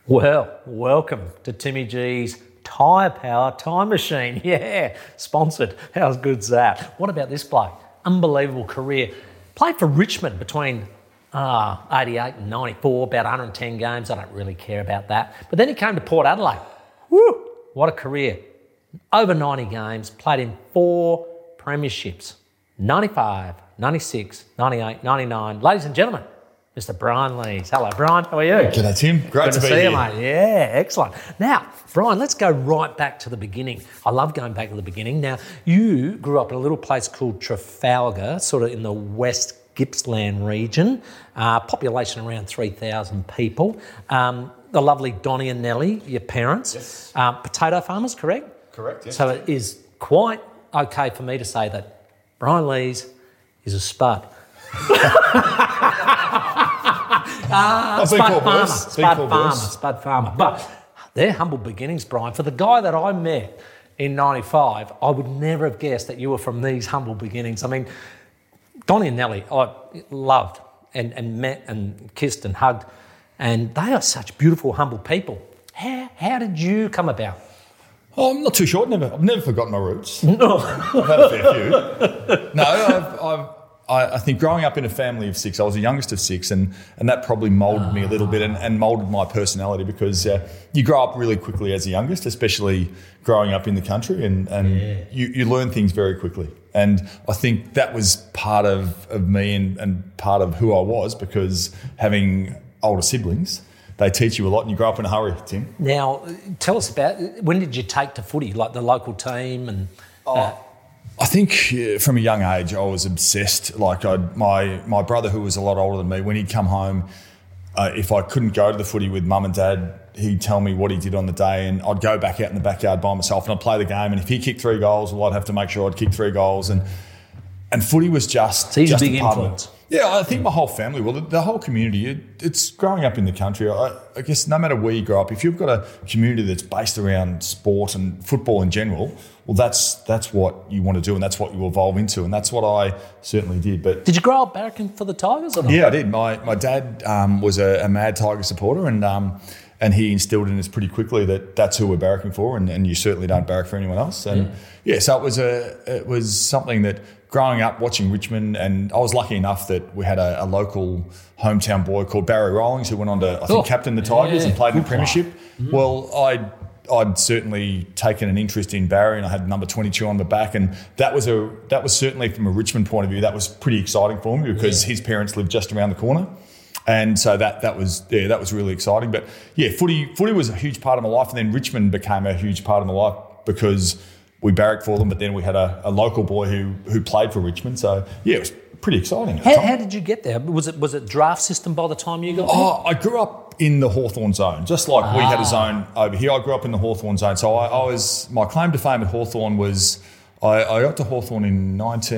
Well, welcome to Timmy G's Tyre Power Time Machine. Yeah, sponsored. How good's that? What about this bloke? Unbelievable career. Played for Richmond between 88 and 94, about 110 games. I don't really care about that. But then he came to Port Adelaide. Woo! What a career. Over 90 games, played in 4 premierships. 95, 96, 98, 99. Ladies and gentlemen, Mr. Brian Lees. Hello, Brian. How are you? G'day, Tim. Great to be see here. you, mate. Yeah, excellent. Now, Brian, let's go right back to the beginning. I love going back to the beginning. Now, you grew up in a little place called Trafalgar, sort of in the West Gippsland region. Population around 3,000 people. The lovely Donnie and Nellie, your parents. Yes. Potato farmers, correct? Correct, yes. So it is quite okay for me to say that Brian Lees is a spud. Spud farmer. But they're humble beginnings, Brian. For the guy that I met in 95, I would never have guessed that you were from these humble beginnings. I mean, Donnie and Nellie, I loved and met and kissed and hugged, and they are such beautiful, humble people. How did you come about? Oh, I'm not too sure. I've never forgotten my roots. No. I've had a fair few. No, I think growing up in a family of 6, I was the youngest of 6, and that probably moulded me a little bit and moulded my personality because you grow up really quickly as the youngest, especially growing up in the country, and you learn things very quickly. And I think that was part of me and part of who I was, because having older siblings, they teach you a lot and you grow up in a hurry, Tim. Now, tell us about, when did you take to footy, like the local team and... I think from a young age I was obsessed. Like my brother, who was a lot older than me, when he'd come home, if I couldn't go to the footy with mum and dad, he'd tell me what he did on the day, and I'd go back out in the backyard by myself and I'd play the game. And if he kicked 3 goals, well, I'd have to make sure I'd kick 3 goals. And footy was just a just big a part influence. of it. Yeah, I think my whole family, well, the whole community, it's growing up in the country. I guess no matter where you grow up, if you've got a community that's based around sport and football in general, well, that's what you want to do and that's what you evolve into, and that's what I certainly did. But did you grow up barracking for the Tigers or not? Yeah, I did. My dad was a mad Tiger supporter, and he instilled in us pretty quickly that that's who we're barracking for, and you certainly don't barrack for anyone else. And so it was something that, growing up watching Richmond, and I was lucky enough that we had a local hometown boy called Barry Rawlings who went on to, I think, captain the Tigers and played in the premiership. Well, I'd certainly taken an interest in Barry, and I had number 22 on the back, and that was certainly, from a Richmond point of view, that was pretty exciting for me because his parents lived just around the corner. And so that was really exciting. But yeah, footy was a huge part of my life, and then Richmond became a huge part of my life because we barracked for them, but then we had a local boy who played for Richmond. So yeah, it was pretty exciting. How did you get there? Was it draft system by the time you got there? I grew up in the Hawthorn zone, just like we had a zone over here. I grew up in the Hawthorn zone. So my claim to fame at Hawthorn was I got to Hawthorn in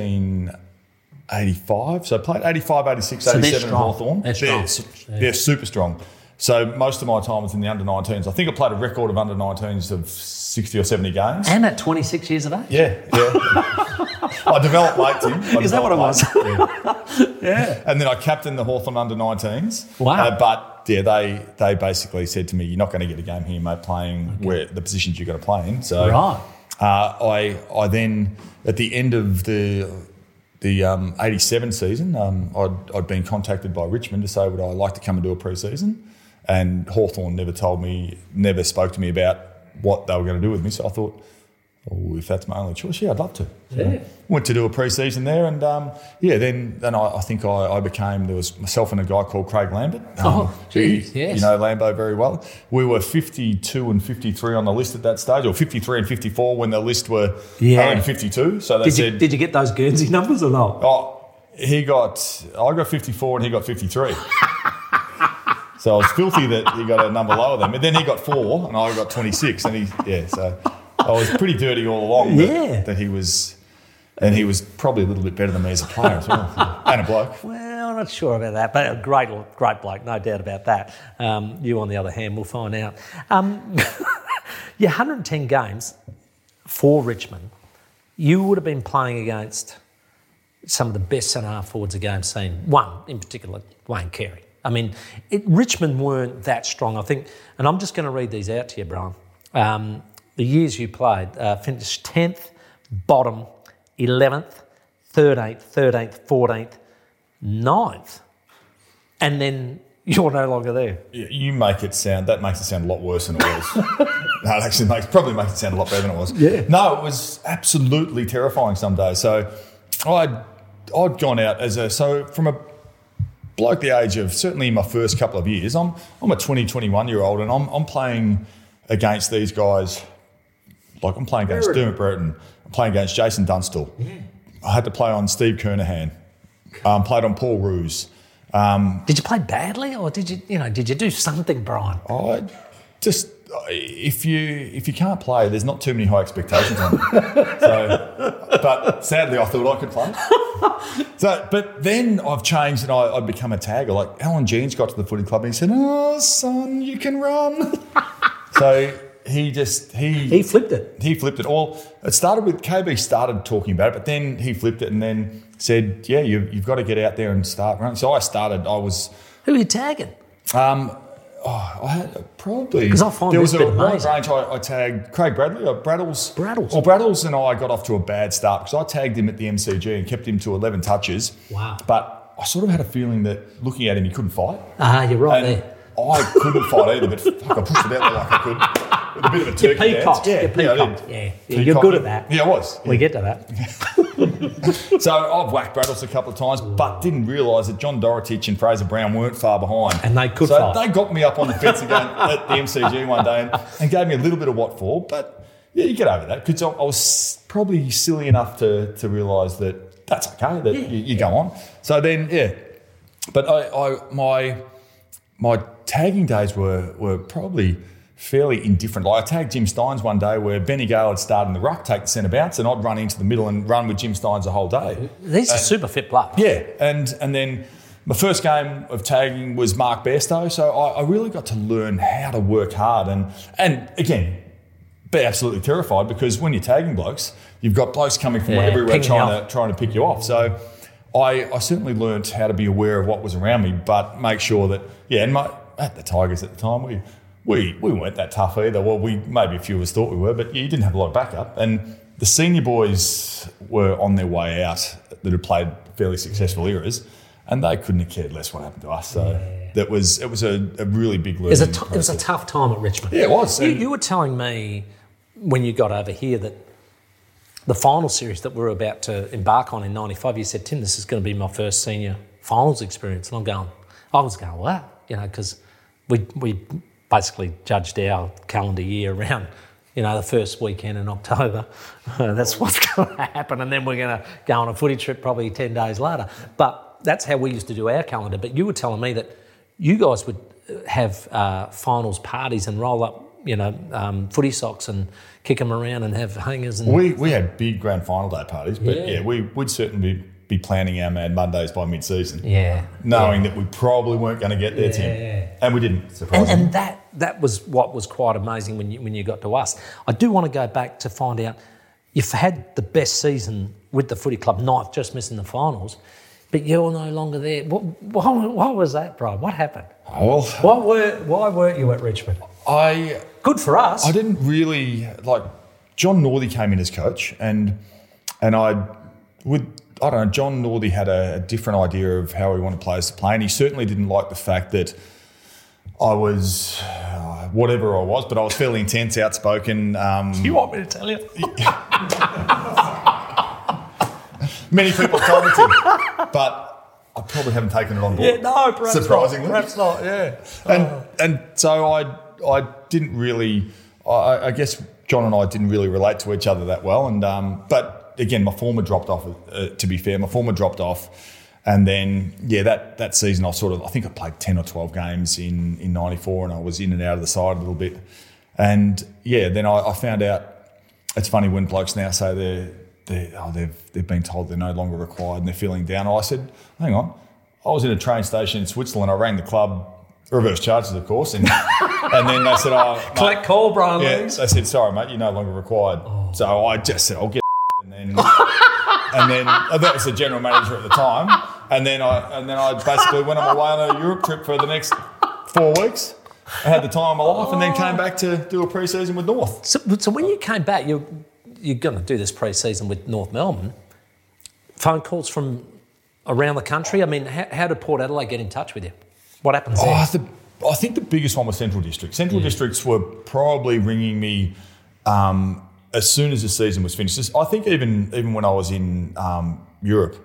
1985. So I played 85, 86, 87 at Hawthorn. They're super strong. So most of my time was in the under-19s. I think I played a record of under-19s of 60 or 70 games. And at 26 years of age? Yeah. I developed late, Tim. Is that what it was? Yeah. And then I captained the Hawthorn under-19s. Wow. But yeah, they basically said to me, "You're not going to get a game here, mate, playing where the positions you're going to play in." So I then, at the end of the 87 season, I'd been contacted by Richmond to say, would I like to come and do a pre-season? And Hawthorn never spoke to me about what they were going to do with me. So I thought, if that's my only choice, I'd love to. So went to do a pre-season there, and then I think I became, there was myself and a guy called Craig Lambert. Yes. You know Lambo very well. We were 52 and 53 on the list at that stage, or 53 and 54 when the list were only 52. So they said... Did you get those Guernsey numbers or not? I got 54 and he got 53. So I was filthy that he got a number lower than me. But then he got 4 and I got 26. So I was pretty dirty all along. That he was, and he was probably a little bit better than me as a player as well. And a bloke. Well, I'm not sure about that, but a great bloke, no doubt about that. You, on the other hand, we'll find out. 110 games for Richmond. You would have been playing against some of the best centre-half forwards the game's seen. One in particular, Wayne Carey. I mean, Richmond weren't that strong, I think. And I'm just going to read these out to you, Brian. The years you played, finished 10th, bottom, 11th, 13th, 14th, 9th. And then you're no longer there. You make it sound, that makes it sound a lot worse than it was. No, it actually probably makes it sound a lot better than it was. Yeah. No, it was absolutely terrifying some days. So I'd gone out from a bloke the age of, certainly in my first couple of years, I'm a 20, 21-year-old and I'm playing against these guys, like I'm playing against Dermot Brereton, I'm playing against Jason Dunstall. Yeah. I had to play on Steve Kernahan, played on Paul Roos. Did you play badly, or did you do something, Brian? I just, if you can't play, there's not too many high expectations on it. But sadly, I thought I could play. But then I've changed and I've become a tagger. Like Alan Jeans got to the footy club and he said, "Oh, son, you can run." So he flipped it. He flipped it. Well, it started with KB started talking about it, but then he flipped it and then said, "Yeah, you've got to get out there and start running." So I started. Who are you tagging? I had probably because I find there this was a wide amazing. range. I tagged Craig Bradley, Braddles. Well, Braddles and I got off to a bad start because I tagged him at the MCG and kept him to 11 touches. Wow! But I sort of had a feeling that looking at him, he couldn't fight. You're right and there. I couldn't fight either, but fuck, I pushed it out there like I could. With a bit of a turkey dance. Yeah, you're good at that. Yeah, I was. We get to that. So I've whacked Braddles a couple of times, but didn't realise that John Dorotich and Fraser Brown weren't far behind. And they could fight. So they got me up on the fence again at the MCG one day and gave me a little bit of what for. But yeah, you get over that because I was probably silly enough to realise that that's okay, that you go on. So then, yeah. But my tagging days were probably fairly indifferent. Like I tagged Jim Steins one day where Benny Gale had started in the ruck, take the centre bounce, and I'd run into the middle and run with Jim Steins the whole day. He's a super fit player. Yeah, and then my first game of tagging was Mark Bairstow, so I really got to learn how to work hard and again, be absolutely terrified because when you're tagging blokes, you've got blokes coming from everywhere trying to pick you off. So I certainly learnt how to be aware of what was around me, but make sure that, at the Tigers at the time, we weren't that tough either. Well, maybe a few of us thought we were, but you didn't have a lot of backup. And the senior boys were on their way out that had played fairly successful eras, and they couldn't have cared less what happened to us. So it was a really big learning process. It was a tough time at Richmond. Yeah, it was. You were telling me when you got over here that the final series that we were about to embark on in 95, you said, "Tim, this is going to be my first senior finals experience." And I was going, wow, because we basically judged our calendar year around, the first weekend in October. That's what's going to happen. And then we're going to go on a footy trip probably 10 days later. But that's how we used to do our calendar. But you were telling me that you guys would have finals parties and roll up, footy socks and kick them around and have hangers. And we had big grand final day parties, but we'd certainly be planning our Mad Mondays by mid-season. Yeah. Knowing that we probably weren't going to get there, Tim. Yeah. And we didn't, surprisingly. And that was what was quite amazing when you got to us. I do want to go back to find out, you've had the best season with the footy club, not just missing the finals, but you're no longer there. Why was that, Brian? What happened? Well, why weren't you at Richmond? Good for us. I didn't really, John Northey came in as coach and I don't know, John Northey had a different idea of how he wanted players to play, and he certainly didn't like the fact that I was whatever I was, but I was fairly intense, outspoken. You want me to tell you? Many people told me to, but I probably haven't taken it on board. Yeah, no, perhaps surprisingly. not. Perhaps not, yeah. And so I didn't really, I guess John and I didn't really relate to each other that well, and but again, my form had dropped off, to be fair. My form had dropped off. And then, that season I think I played 10 or 12 games in 94 and I was in and out of the side a little bit. And, then I found out, it's funny when blokes now say they've been told they're no longer required and they're feeling down. I said, hang on, I was in a train station in Switzerland. I rang the club, reverse charges, of course. And then they said, collect call, Brian. Yeah, they said, sorry, mate, you're no longer required. Oh. So I just said, I'll get and then that was the general manager at the time. And then I basically went on my way on a Europe trip for the next 4 weeks. I had the time of my life, and then came back to do a pre-season with North. So when you came back, you're going to do this pre-season with North Melbourne. Phone calls from around the country. I mean, how did Port Adelaide get in touch with you? What happens there? I think the biggest one was Central District. Central Districts were probably ringing me as soon as the season was finished. I think even when I was in Europe,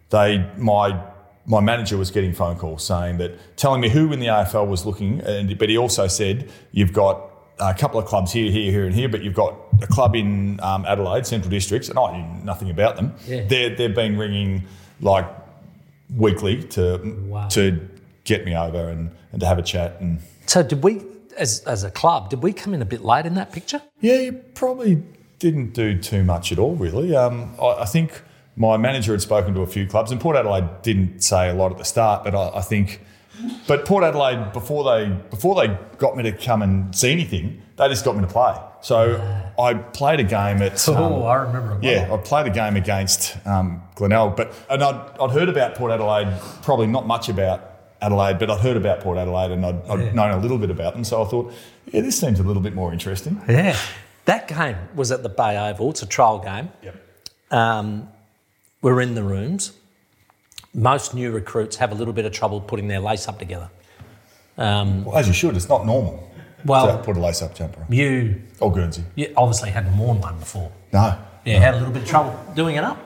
my manager was getting phone calls telling me who in the AFL was looking, but he also said, you've got a couple of clubs here, and here, but you've got a club in Adelaide, Central Districts, and I knew nothing about them. Yeah. They've been ringing like weekly to get me over and to have a chat. And so did we, as a club, did we come in a bit late in that picture? Yeah, you probably didn't do too much at all, really. I think my manager had spoken to a few clubs, and Port Adelaide didn't say a lot at the start, but I think... But Port Adelaide, before they got me to come and see anything, they just got me to play. So I played a game at... I remember it. Yeah, I played a game against Glenelg. And I'd heard about Port Adelaide, probably not much about Adelaide, but I'd heard about Port Adelaide and I'd known a little bit about them. So I thought, this seems a little bit more interesting. Yeah. That game was at the Bay Oval. It's a trial game. Yep. We're in the rooms. Most new recruits have a little bit of trouble putting their lace up together. Well, as you should. It's not normal to put a lace-up jumper on. Or Guernsey. You obviously hadn't worn one before. No. Yeah, had a little bit of trouble doing it up?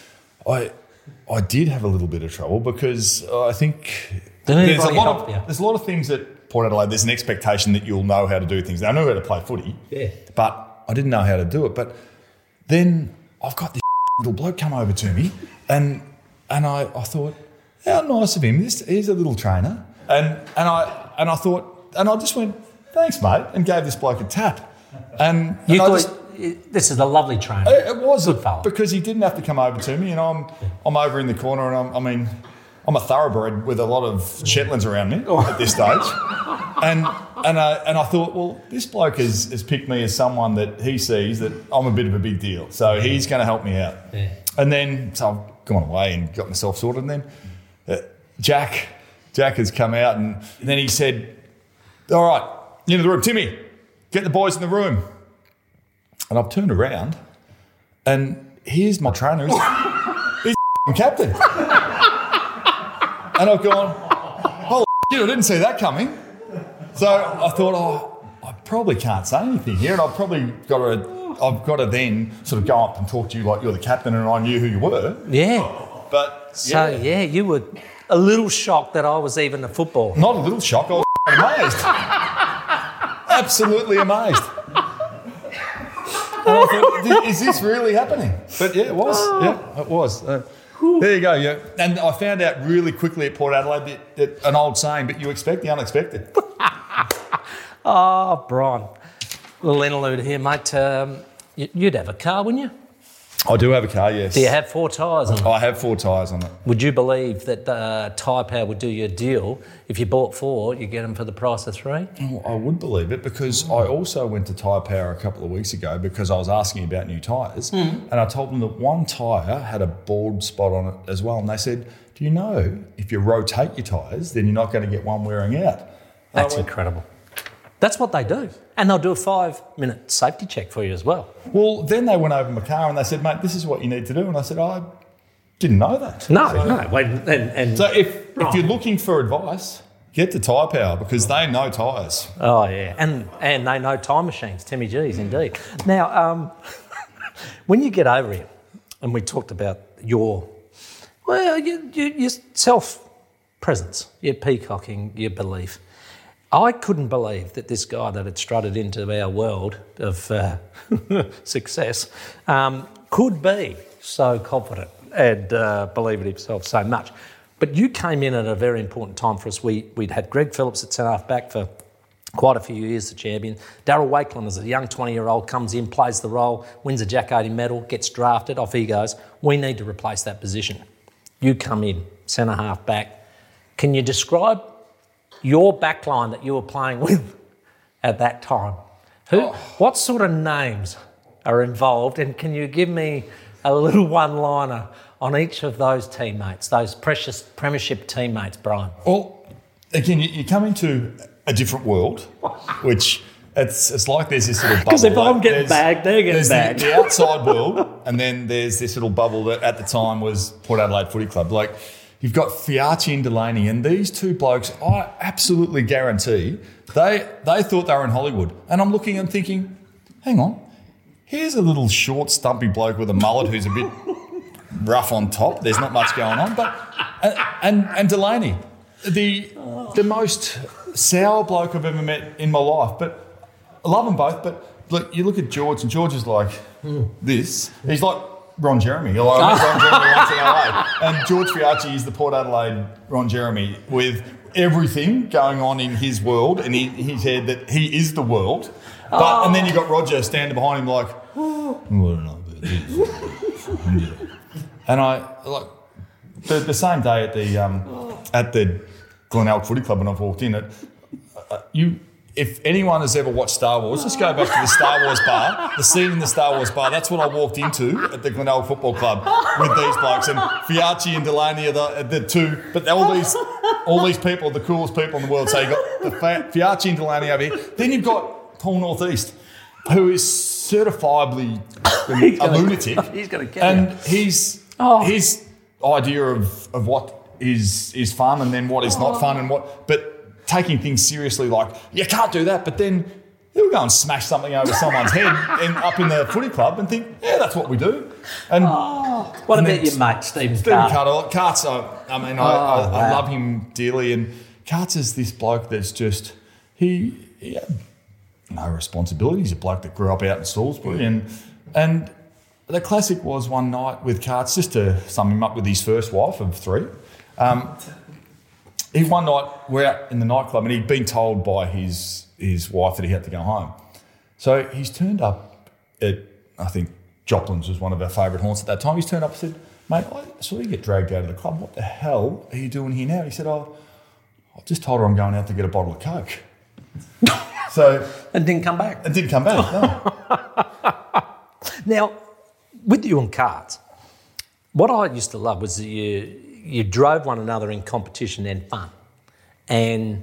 I did have a little bit of trouble because I think there's a lot of things at Port Adelaide. There's an expectation that you'll know how to do things. Now, I knew how to play footy, but I didn't know how to do it. But then I've got this little bloke come over to me and I thought, how nice of him. He's a little trainer. And I thought, and I just went, thanks, mate, and gave this bloke a tap. And you thought, this is a lovely trainer. It was good fella. Because he didn't have to come over to me, and I'm over in the corner, and I'm a thoroughbred with a lot of Shetlands around me at this stage. And I thought, well, this bloke has picked me as someone that he sees that I'm a bit of a big deal. So he's going to help me out. Yeah. And then, so I've gone away and got myself sorted. And then Jack has come out and then he said, all right, into the room. Timmy, get the boys in the room. And I've turned around and here's my trainer. He's captain. And I've gone, holy shit, I didn't see that coming. So I thought, I probably can't say anything here, and I've got to then sort of go up and talk to you like you're the captain and I knew who you were. Yeah. But so you were a little shocked that I was even a footballer. Not a little shocked, I was amazed. Absolutely amazed. And I thought, is this really happening? But yeah, it was. Yeah, it was. There you go, yeah. And I found out really quickly at Port Adelaide that an old saying, but you expect the unexpected. Oh, Brian. Little interlude here, mate. You'd have a car, wouldn't you? I do have a car, yes. Do you have 4 tyres on it? I have 4 tyres on it. Would you believe that Tyre Power would do you a deal? If you bought 4, you get them for the price of 3? Oh, I would believe it because I also went to Tyre Power a couple of weeks ago because I was asking about new tyres and I told them that one tyre had a bald spot on it as well. And they said, do you know if you rotate your tyres, then you're not going to get one wearing out? That's incredible. That's what they do. And they'll do a 5-minute safety check for you as well. Well, then they went over my car and they said, mate, this is what you need to do. And I said, I didn't know that. No. So if you're looking for advice, get to Tyre Power because they know tyres. Oh, yeah. And they know time machines, Timmy G's, indeed. Now, when you get over here, and we talked about your self-presence, your peacocking, your belief. I couldn't believe that this guy that had strutted into our world of success could be so confident and believe in himself so much. But you came in at a very important time for us. We'd had Greg Phillips at centre half back for quite a few years, the champion. Darryl Wakelin, as a young 20-year-old, comes in, plays the role, wins a Jack Oatey medal, gets drafted, off he goes. We need to replace that position. You come in, centre half back. Can you describe your backline that you were playing with at that time? What sort of names are involved, and can you give me a little one-liner on each of those teammates, those precious premiership teammates, Brian? Well, again, you come into a different world, which it's like there's this little bubble. Because if I'm like getting bagged, they're getting bagged. The outside world, and then there's this little bubble that at the time was Port Adelaide Footy Club. Like, you've got Fiachi and Delaney, and these two blokes, I absolutely guarantee, they thought they were in Hollywood. And I'm looking and thinking, hang on, here's a little short, stumpy bloke with a mullet who's a bit rough on top. There's not much going on. But and Delaney, the most sour bloke I've ever met in my life. But I love them both. But look, you look at George, and George is like this. He's like Ron Jeremy. I met Ron Jeremy once in LA. And George Fiachi is the Port Adelaide Ron Jeremy with everything going on in his world and his head that he is the world. But and then you got Roger standing behind him like, I don't know about this. And I like the same day at the Glenelg Footy Club when I walked in, if anyone has ever watched Star Wars, just go back to the Star Wars bar, the scene in the Star Wars bar. That's what I walked into at the Glenelg Football Club with these blokes, and Fiachi and Delaney are the two. But all these people, the coolest people in the world. So you got the Fiachi and Delaney over here. Then you've got Paul Northeast, who is certifiably a lunatic. He's going to get and his idea of what is fun and then what is not fun but taking things seriously, like, you can't do that, but then he'll go and smash something over someone's head up in the footy club and think, yeah, that's what we do. And what about your mate, Stephen Carter? Cart's, I love him dearly, and Cart's is this bloke that's just, he had no responsibility. He's a bloke that grew up out in Salisbury, and the classic was one night with Cart's, just to sum him up with his first wife of 3. One night, we're out in the nightclub and he'd been told by his wife that he had to go home. So he's turned up at, I think, Joplin's was one of our favourite haunts at that time. He's turned up and said, mate, I saw you get dragged out of the club. What the hell are you doing here now? He said, I just told her I'm going out to get a bottle of Coke. And didn't come back? And didn't come back, no. Now, with you and Carts, what I used to love was that you drove one another in competition and fun. And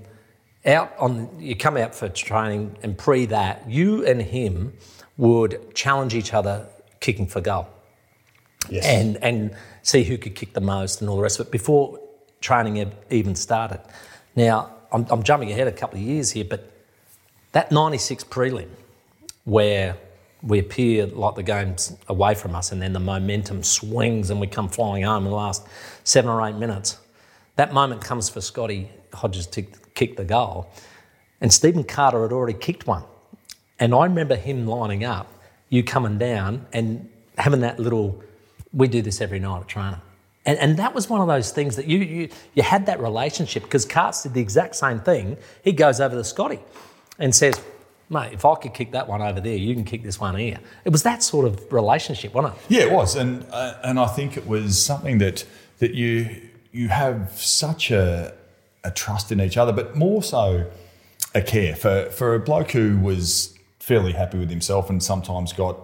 you come out for training, and pre that, you and him would challenge each other kicking for goal. Yes. And see who could kick the most and all the rest of it before training even started. Now, I'm jumping ahead a couple of years here, but that 96 prelim where we appear like the game's away from us and then the momentum swings and we come flying home in the last 7 or 8 minutes. That moment comes for Scotty Hodges to kick the goal, and Stephen Carter had already kicked one. And I remember him lining up, you coming down and having that little, we do this every night at training. And that was one of those things that you had that relationship, because Carts did the exact same thing. He goes over to Scotty and says, mate, if I could kick that one over there, you can kick this one here. It was that sort of relationship, wasn't it? Yeah, it was. And I think it was something that you have such a trust in each other, but more so a care. For a bloke who was fairly happy with himself and sometimes got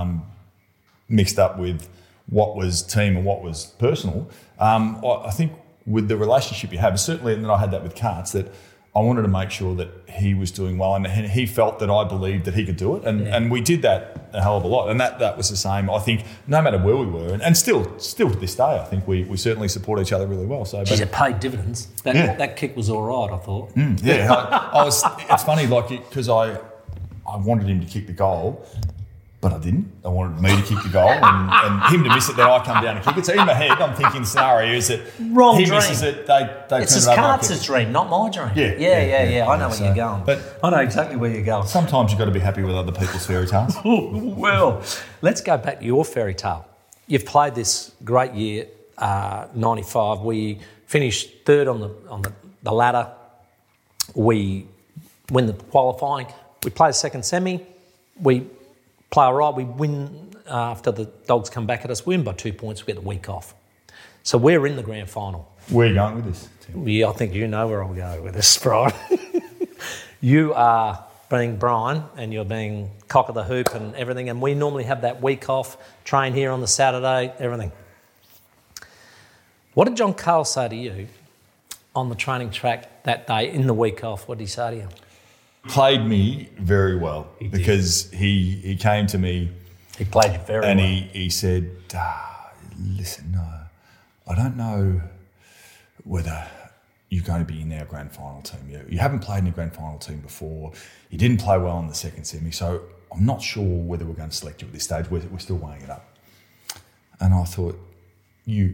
mixed up with what was team and what was personal, I think with the relationship you have, certainly, and then I had that with Carts, that I wanted to make sure that he was doing well, and he felt that I believed that he could do it, and we did that a hell of a lot, and that was the same. I think no matter where we were, and still to this day, I think we certainly support each other really well. So, it paid dividends. That kick was all right, I thought. I was. It's funny, like, because I wanted him to kick the goal, but I didn't. I wanted me to kick the goal and him to miss it, then I come down and kick it. So in my head, I'm thinking the scenario is that wrong he dream. misses it, they it's turn it over. It's Carts' dream, not my dream. Yeah. I know where you're going. But I know exactly where you're going. Sometimes you've got to be happy with other people's fairy tales. Well, let's go back to your fairy tale. You've played this great year, 95. We finished third on the ladder. We win the qualifying. We play the second semi. We play all right. We win after the Dogs come back at us. We win by 2 points. We get the week off. So we're in the grand final. Where are you going with this, Tim? Yeah, I think you know where I'll go with this, Brian. You are being Brian and you're being cock of the hoop and everything, and we normally have that week off, train here on the Saturday, everything. What did John Cale say to you on the training track that day in the week off? What did he say to you? Played me very well because he came to me. He played you very well. And he said, listen, I don't know whether you're going to be in our grand final team. You haven't played in a grand final team before. You didn't play well in the second semi, so I'm not sure whether we're going to select you at this stage. We're still weighing it up. And I thought, you're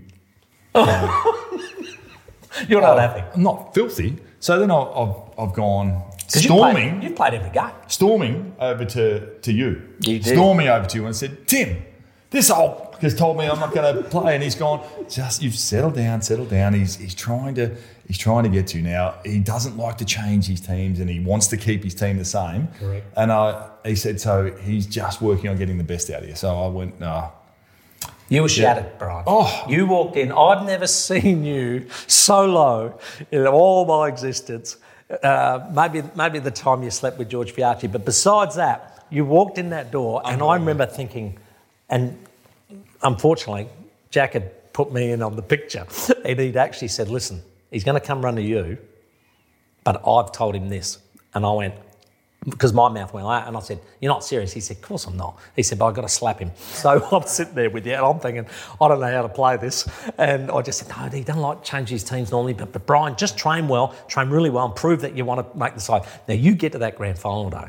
not happy. I'm not filthy. So then I've gone storming. You've played every game. Storming over to you. You did. Storming over to you and said, Tim, this old has told me I'm not going to play, and he's gone, you've settled down. He's trying to get to you now. He doesn't like to change his teams, and he wants to keep his team the same. Correct. And he said, so he's just working on getting the best out of you. So I went, You were shattered, Brian. Oh. You walked in. I've never seen you so low in all my existence. Maybe the time you slept with George Fiarchi. But besides that, you walked in that door, and I remember thinking, and unfortunately, Jack had put me in on the picture, and he'd actually said, listen, he's going to come run to you, but I've told him this. And I went, because my mouth went like that, and I said, you're not serious? He said, of course I'm not. He said, but I've got to slap him. So I'm sitting there with you, and I'm thinking, I don't know how to play this. And I just said, no, he doesn't like to change his teams normally, but Brian, just train well, train really well, and prove that you want to make the side. Now, you get to that grand final day.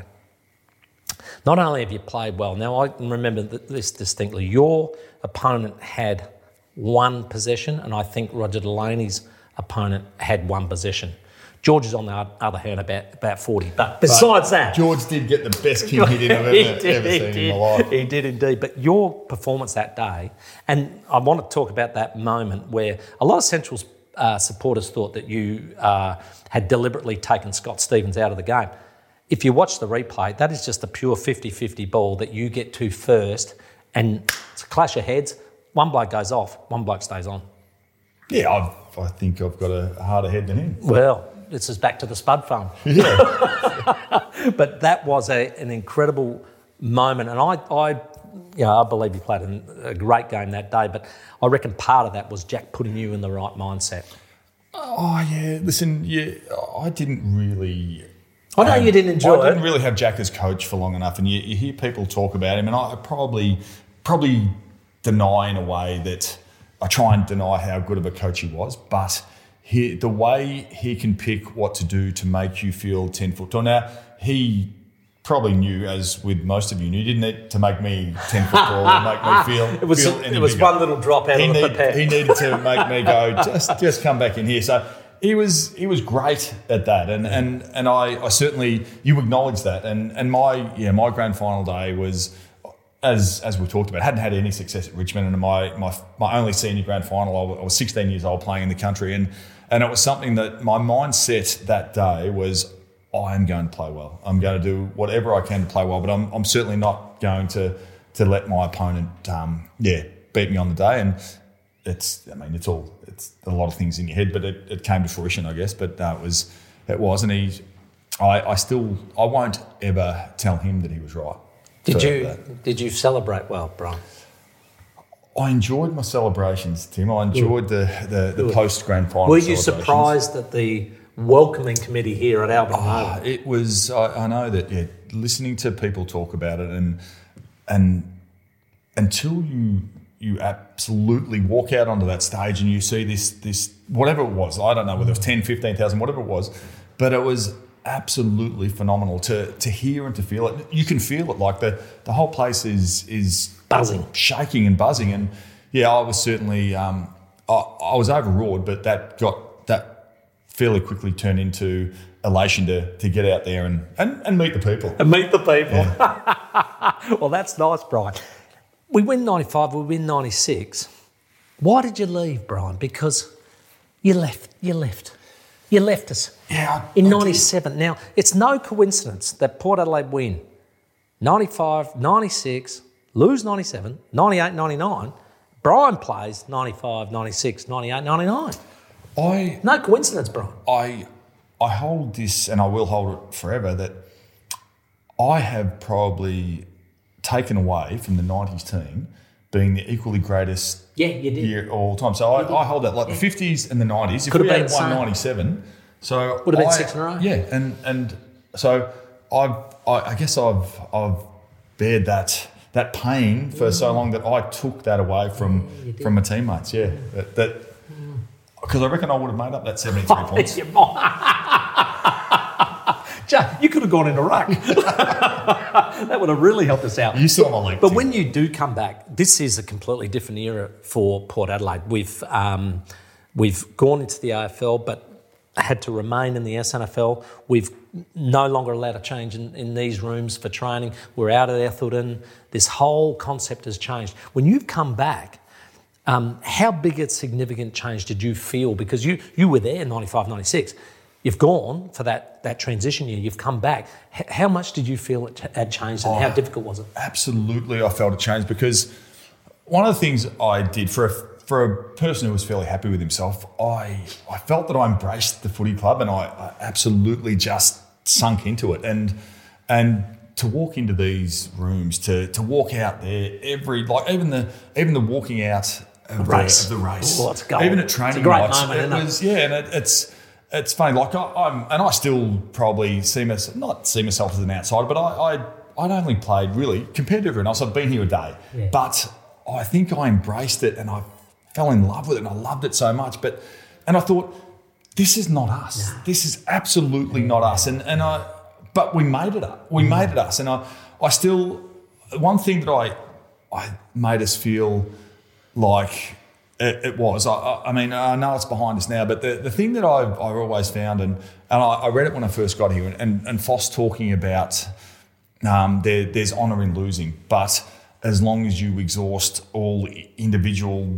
Not only have you played well, now I remember this distinctly, your opponent had one possession, and I think Roger Delaney's opponent had one possession. George is on the other hand about 40. But besides that... George did get the best kick hit I've ever seen in my life. He did indeed. But your performance that day, and I want to talk about that moment where a lot of Central supporters thought that you had deliberately taken Scott Stevens out of the game. If you watch the replay, that is just a pure 50-50 ball that you get to first, and it's a clash of heads. One bloke goes off, one bloke stays on. Yeah, I think I've got a harder head than him. Well, this is back to the Spud farm. Yeah. But that was an incredible moment, and I believe you played a great game that day, but I reckon part of that was Jack putting you in the right mindset. Oh, yeah. Listen, I didn't really... I know you didn't enjoy it. I didn't really have Jack as coach for long enough, and you hear people talk about him, and I probably deny in a way that I try and deny how good of a coach he was, but the way he can pick what to do to make you feel 10 foot tall. Now, he probably knew, as with most of you, he didn't need to make me 10 foot tall or make me feel It was one little drop out of the pipette. He needed to make me go, just come back in here. So he was great at that, and I certainly, you acknowledge that, and my grand final day was, as we talked about, hadn't had any success at Richmond, and my only senior grand final, I was 16 years old playing in the country, and it was something that my mindset that day was, I am going to play well. I'm going to do whatever I can to play well, but I'm certainly not going to let my opponent beat me on the day. And it's a lot of things in your head, but it came to fruition, I guess. But it was, and I won't ever tell him that he was right. Did you celebrate well, Brian? I enjoyed my celebrations, Tim. I enjoyed the post-grand final. Were you surprised at the welcoming committee here at Albion Oval? It was. I know that. Listening to people talk about it, and until you absolutely walk out onto that stage and you see this whatever it was. I don't know whether it was 10, 15,000, whatever it was, but it was absolutely phenomenal to hear and to feel it. You can feel it, like the whole place is buzzing, shaking and buzzing. And yeah, I was certainly I was overawed, but that fairly quickly turned into elation to get out there and meet the people. And meet the people. Yeah. Well, that's nice, Brian. We win 95, we win 96. Why did you leave, Brian? Because you left. You left us. Yeah. In 97. Now, it's no coincidence that Port Adelaide win 95, 96, lose 97, 98, 99. Brian plays 95, 96, 98, 99. No coincidence, Brian. I hold this, and I will hold it forever, that I have probably taken away from the 90s team being the equally greatest Yeah, you did. year all time. So I hold that, like the 50s and the 90s. If Could we have had been won same. 97, so Would have been 6 in a row. Yeah, and so I guess I've bared that pain for so long that I took that away from my teammates. Yeah, that because I reckon I would have made up that 73 points. You could have gone into ruck. That would have really helped us out. You saw my leg. But when you do come back, this is a completely different era for Port Adelaide. We've gone into the AFL, but had to remain in the SNFL. We've no longer allowed a change in these rooms for training. We're out of Ethelton. This whole concept has changed. When you've come back, how big a significant change did you feel? Because you were there in 95, 96. You've gone for that transition year. You've come back. How much did you feel it had changed, and how difficult was it? Absolutely, I felt it changed because one of the things I did for a person who was fairly happy with himself, I felt that I embraced the footy club and I absolutely just sunk into it. And to walk into these rooms, to walk out there even the walking out of the race, Oh, it's gold. even at training it's a great nights, moment, it isn't was and it's funny. Like I still probably not see myself as an outsider, but I'd only played really compared to everyone else. I've been here a day, but I think I embraced it and I fell in love with it and I loved it so much. And I thought, this is not us. No. This is absolutely not us. But we made it up. We made it us. And I still, one thing that I made us feel like it was, I mean, I know it's behind us now, but the thing that I've always found, and I read it when I first got here, and Foss talking about there's honour in losing, but as long as you exhaust all individual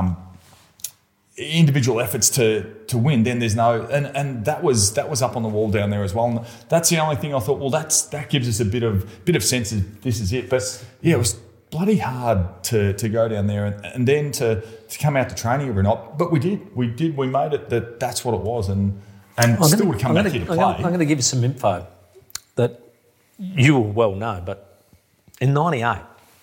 efforts to win, then there's no, and that was up on the wall down there as well. And that's the only thing I thought, well, that gives us a bit of sense of this is it. But yeah, it was bloody hard to go down there and then to come out to training every night. But we made it that's what it was, and still would come back here to play. I'm going to give you some info that you will well know, but in 98,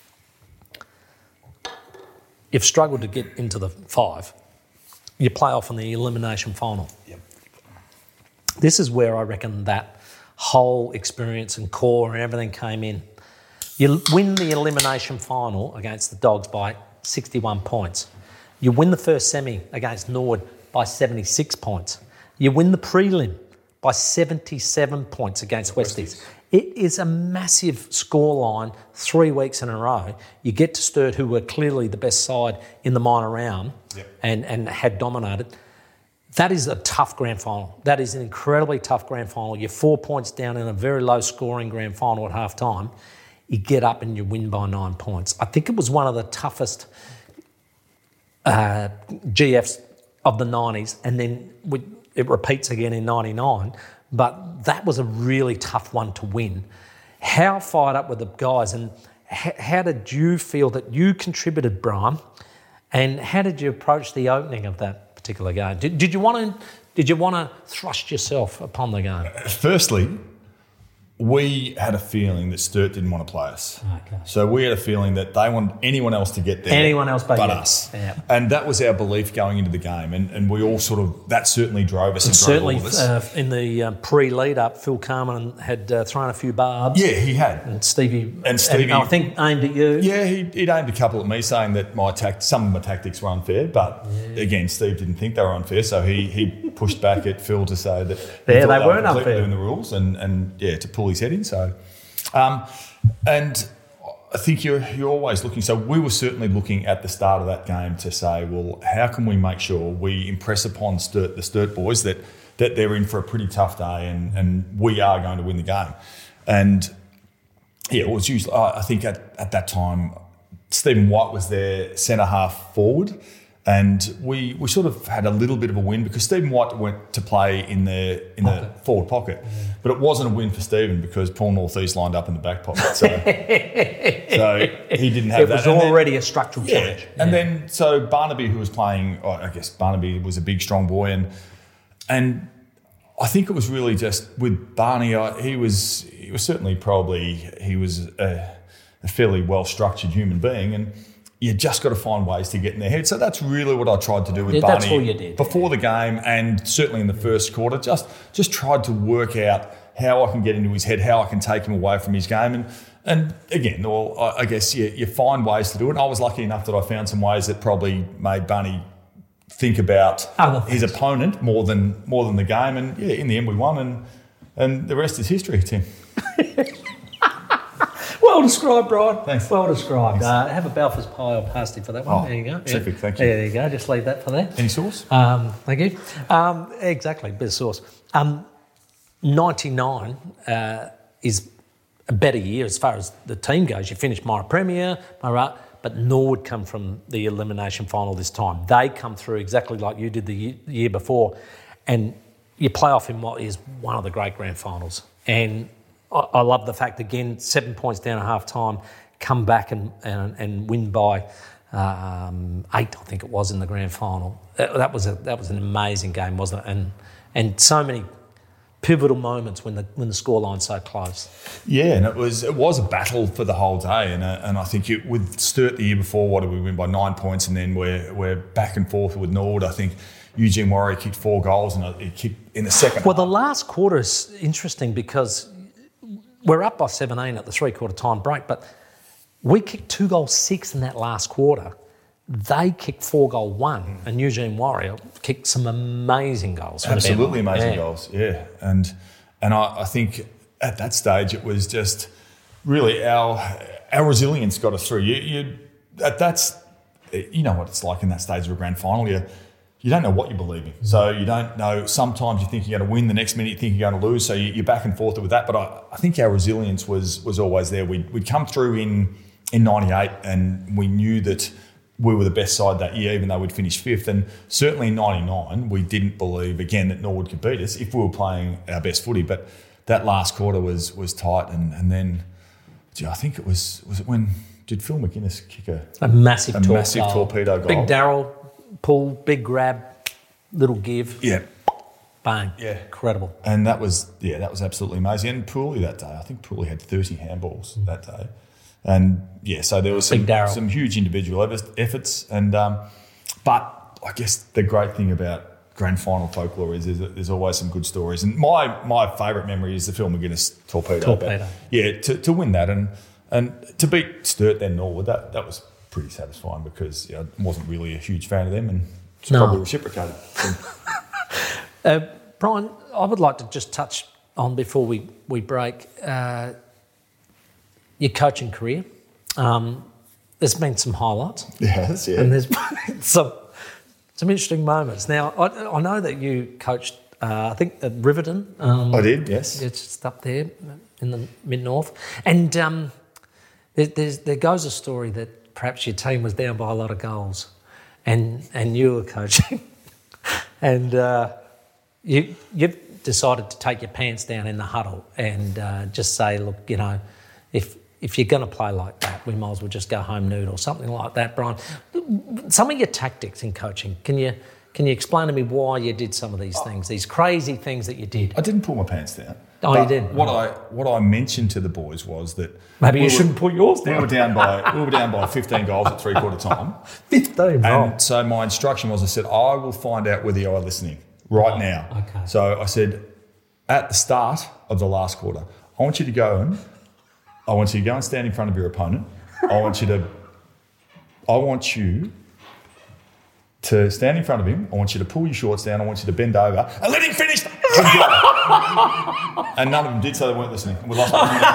you've struggled to get into the 5. You play off in the elimination final. Yep. This is where I reckon that whole experience and core and everything came in. You win the elimination final against the Dogs by 61 points. You win the first semi against Norwood by 76 points. You win the prelim by 77 points against Westies. It is a massive scoreline 3 weeks in a row. You get to Sturt, who were clearly the best side in the minor round, and had dominated. That is a tough grand final. That is an incredibly tough grand final. You're 4 points down in a very low scoring grand final at half time. You get up and you win by 9 points. I think it was one of the toughest GFs of the 90s, and then it repeats again in 99. But that was a really tough one to win. How fired up were the guys, and how did you feel that you contributed, Brian? And how did you approach the opening of that particular game? Did you want to thrust yourself upon the game? Firstly, we had a feeling that Sturt didn't want to play us. Okay. So we had a feeling that they want anyone else to get there. Anyone else but us. Yeah. And that was our belief going into the game. And we all that certainly drove us. And certainly drove all of us. In the pre-lead up, Phil Carman had thrown a few barbs. Yeah, he had. And Stevie, I think, aimed at you. Yeah, he'd aimed a couple at me, saying that some of my tactics were unfair. But again, Steve didn't think they were unfair, so he pushed back at Phil to say that they weren't completely unfair. doing the rules and to pull his head in. So, and I think you're always looking. So we were certainly looking at the start of that game to say, well, how can we make sure we impress upon the Sturt boys that they're in for a pretty tough day and we are going to win the game. And yeah, it was usually, I think at that time, Stephen White was their centre half forward. And we sort of had a little bit of a win because Stephen White went to play in the forward pocket. But it wasn't a win for Stephen because Paul North East lined up in the back pocket. So he didn't have that. It was already a structural change. And then, so Barnaby, who was playing, I guess Barnaby was a big, strong boy. And I think it was really just with Barney, he was certainly he was a fairly well-structured human being. you just got to find ways to get in their head. So that's really what I tried to do with Yeah, Barney. that's all you did. Before the game and certainly in the first quarter, just tried to work out how I can get into his head, how I can take him away from his game. And again, I guess you find ways to do it. I was lucky enough that I found some ways that probably made Barney think about his opponent more than the game. And yeah, in the end we won, and the rest is history, Tim. Well described, Brian. Thanks. Well described. Thanks. Have a Belfast pie or pasty for that one. Oh, there you go. terrific, thank you. Yeah, there you go. Just leave that for there. Any sauce? Thank you. Exactly, bit of sauce. 99 is a better year as far as the team goes. You finished Mira Premier, but Norwood come from the elimination final this time. They come through exactly like you did the year before, and you play off in what is one of the great grand finals. And I love the fact, again, 7 points down at half time, come back and win by 8, I think it was, in the grand final. That was an amazing game, wasn't it? And so many pivotal moments when the scoreline's so close. Yeah, and it was a battle for the whole day, and I think with Sturt the year before, what did we win by 9 points, and then we're back and forth with Norwood. I think Eugene Warrior kicked 4 goals, and he kicked in the second. Well, the last quarter is interesting because we're up by 17 at the 3-quarter time break, but we kicked 2 goals 6 in that last quarter. They kicked 4 goal 1, and Eugene Warrior kicked some amazing goals. Absolutely amazing goals, yeah. And I think at that stage it was just really our resilience got us through. That's you know what it's like in that stage of a grand final. You don't know what you're believing. So you don't know. Sometimes you think you're going to win, the next minute you think you're going to lose. So you're back and forth with that. But I think our resilience was always there. We'd come through in 98 and we knew that we were the best side that year, even though we'd finished 5th. And certainly in 99, we didn't believe, again, that Norwood could beat us if we were playing our best footy. But that last quarter was tight. And then, I think it was it when, did Phil McInnes kick a massive torpedo goal? Big Darryl pull, big grab, little give. Yeah. Bang. Yeah. Incredible. And that was absolutely amazing. And Pooley that day, I think Pooley had 30 handballs that day. And yeah, so there was some huge individual efforts. And but I guess the great thing about grand final folklore is that there's always some good stories. And my favourite memory is the Phil McInnes torpedo. But yeah, to win that and to beat Sturt then Norwood, that was pretty satisfying because I wasn't really a huge fan of them, and it's probably reciprocated. Brian, I would like to just touch on before we break your coaching career. There's been some highlights. Yes, yeah. And there's been some interesting moments. Now, I know that you coached, I think, at Riverton. I did, yes. It's just up there in the mid-north. And there goes a story that perhaps your team was down by a lot of goals and you were coaching and you've decided to take your pants down in the huddle and just say, look, if you're going to play like that, we might as well just go home nude or something like that, Brian. Some of your tactics in coaching, can you explain to me why you did some of these things, these crazy things that you did? I didn't pull my pants down. Oh, you did? What I mentioned to the boys was that maybe you shouldn't put yours down. We were down by 15 goals at 3-quarter time. 15, and so my instruction was, I said, I will find out whether you are listening right now. Okay. So I said, at the start of the last quarter, I want you to go and stand in front of your opponent. I want you to stand in front of him. I want you to pull your shorts down. I want you to bend over and let him finish. And none of them did, so they weren't listening. We lost.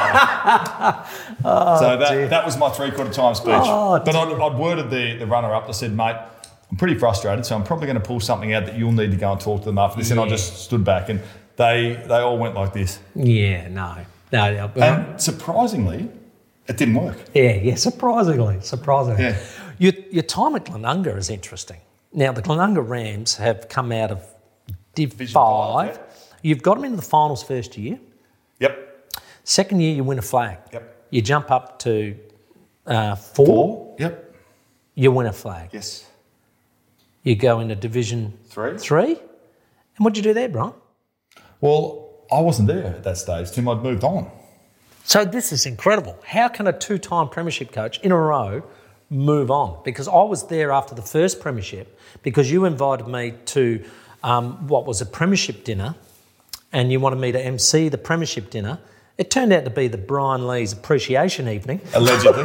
So that was my 3-quarter time speech. But I'd worded the runner up. I said, mate, I'm pretty frustrated, so I'm probably going to pull something out that you'll need to go and talk to them after this. And I just stood back, and they all went like this. Yeah, no. And surprisingly, it didn't work. Yeah, surprisingly. Yeah. Your time at Glenunga is interesting. Now, the Glenunga Rams have come out of Div 5. Yeah. You've got them into the finals first year. Yep. Second year, you win a flag. Yep. You jump up to 4. Yep. You win a flag. Yes. You go into Division 3. And what'd you do there, Brian? Well, I wasn't there at that stage, Tim. I'd moved on. So this is incredible. How can a 2-time premiership coach in a row move on? Because I was there after the first premiership because you invited me to what was a premiership dinner and you wanted me to MC the premiership dinner. It turned out to be the Brian Lees appreciation evening. Allegedly.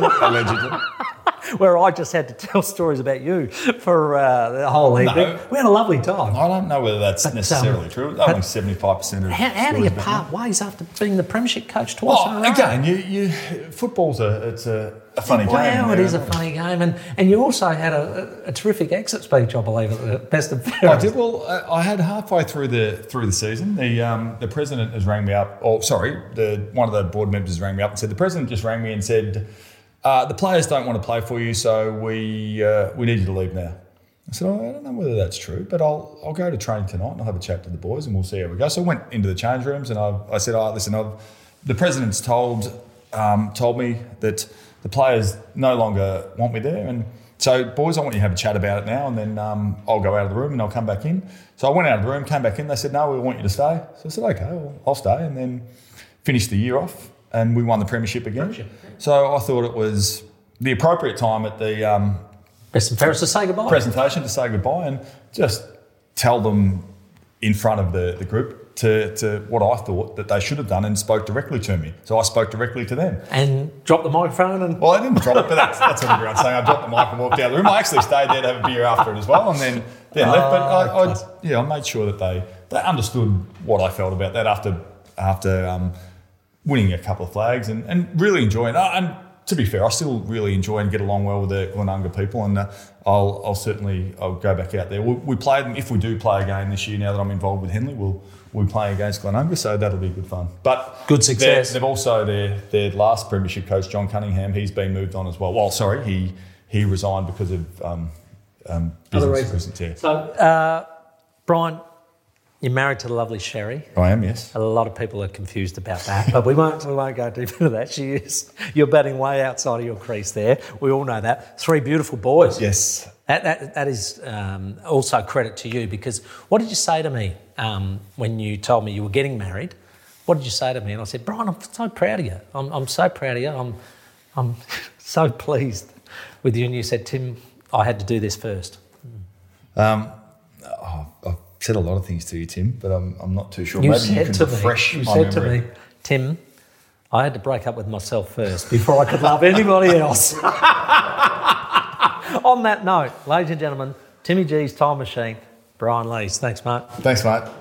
Where I just had to tell stories about you for the whole evening. We had a lovely time. I don't know whether that's necessarily true. Only 75% of How do you part ways after being the premiership coach twice in a row? Again, you football's a funny game. Wow, it is a funny game. And you also had a terrific exit speech, I believe, at the best of I did. Well, I had halfway through the season, the president has rang me up. One of the board members rang me up and said, the president just rang me and said, the players don't want to play for you, so we need you to leave now. I said, I don't know whether that's true, but I'll go to training tonight and I'll have a chat to the boys and we'll see how we go. So I went into the change rooms and I said, listen, the president's told me that the players no longer want me there. And so, boys, I want you to have a chat about it now and then I'll go out of the room and I'll come back in. So I went out of the room, came back in. They said, no, we want you to stay. So I said, okay, well, I'll stay. And then finished the year off and we won the premiership again. So I thought it was the appropriate time at the best and fairest to say goodbye. Presentation to say goodbye and just tell them in front of the group to what I thought that they should have done and spoke directly to me. So I spoke directly to them. And dropped the microphone and... Well, I didn't drop it, but that's what everyone's saying. I dropped the mic and walked out of the room. I actually stayed there to have a beer after it as well and then left. But I made sure that they understood what I felt about that after winning a couple of flags and really enjoying it. And to be fair, I still really enjoy and get along well with the Glenunga people, and I'll go back out there. We play them if we do play a game this year. Now that I'm involved with Henley, we'll be playing against Glenunga, so that'll be good fun. But good success. They've also their last premiership coach, John Cunningham, he's been moved on as well. Well, sorry, he resigned because of business reasons. Yeah. So, Brian, you're married to the lovely Sherry. I am, yes. A lot of people are confused about that, but we won't go deep into that. You're batting way outside of your crease there. We all know that. 3 beautiful boys. Yes. That is also credit to you because what did you say to me when you told me you were getting married? What did you say to me? And I said, Brian, I'm so proud of you. I'm so proud of you. I'm so pleased with you. And you said, Tim, I had to do this first. I've said a lot of things to you, Tim, but I'm not too sure. You Maybe you can refresh my memory. You said to me, Tim, I had to break up with myself first before I could love anybody else. On that note, ladies and gentlemen, Timmy G's Time Machine, Brian Lees. Thanks, mate. Thanks, mate.